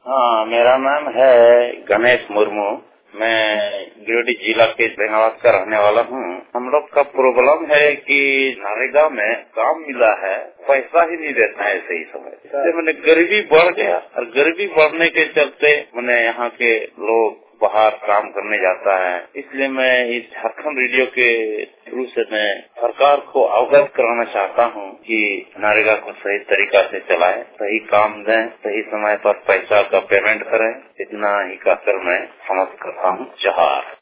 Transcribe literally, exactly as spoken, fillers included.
हाँ, मेरा नाम है गणेश मुर्मू। मैं गिरिडीह जिला के बेंगाबाद का रहने वाला हूँ। हम लोग का प्रॉब्लम है कि नरेगा में काम मिला है, पैसा ही नहीं देता है सही समय। इसलिए मैंने गरीबी बढ़ गया और गरीबी बढ़ने के चलते मैंने यहाँ के लोग बाहर काम करने जाता है। इसलिए मैं इस झारखंड रेडियो के थ्रू से मैं सरकार को अवगत कराना चाहता हूँ कि नरेगा को सही तरीका से चलाए, सही काम दें, सही समय पर पैसा का पेमेंट करें। इतना ही कहकर मैं समाप्त करता हूँ। जोहार।